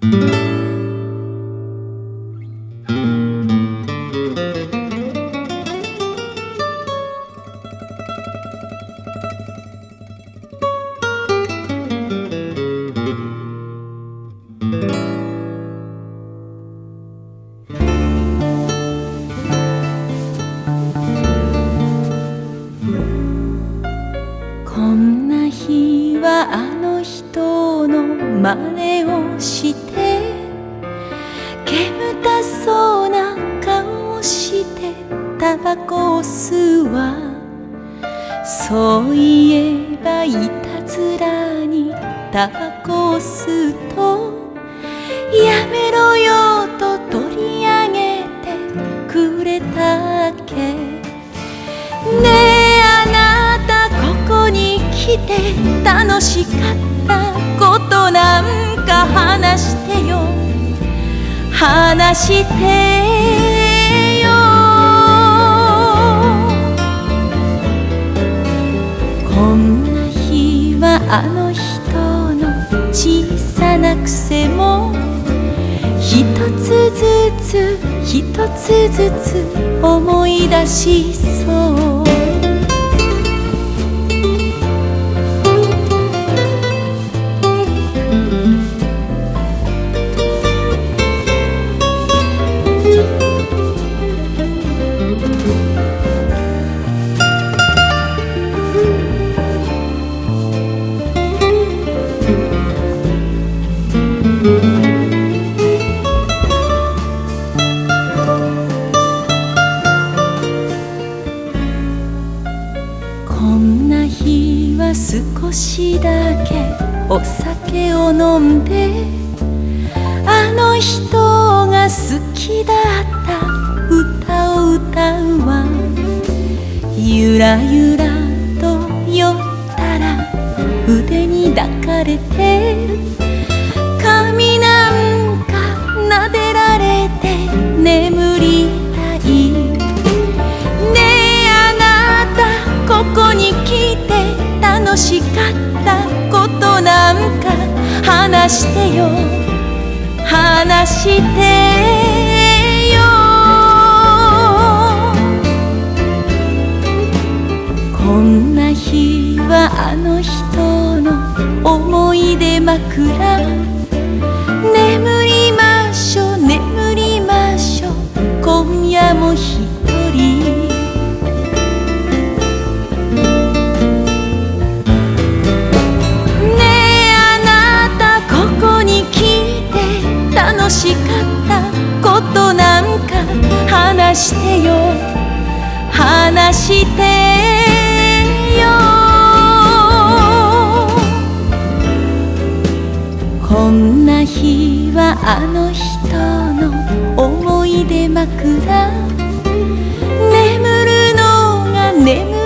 こんな日はあの人の真似をして煙たそうな顔をしてタバコを吸うわ。そういえばいたずらにタバコを吸うとやめろよと取り上げてくれたっけ。ねえあなたここに来て楽しかったことなんか話してよ、話してよ。こんな日はあの人の小さな癖も一つずつ一つずつ思い出しそう。こんな日は少しだけお酒を飲んであの人が好きだった歌を歌うわ。ゆらゆらと酔ったら腕に抱かれて髪なんか撫でられて眠りたい。ここに来て楽しかったことなんか話してよ、話してよ。こんな日はあの人の思い出枕。眠りましょ眠りましょ今夜も一人。楽しかったことなんか話してよ、話してよ。こんな日はあの人の思い出枕。眠るのが眠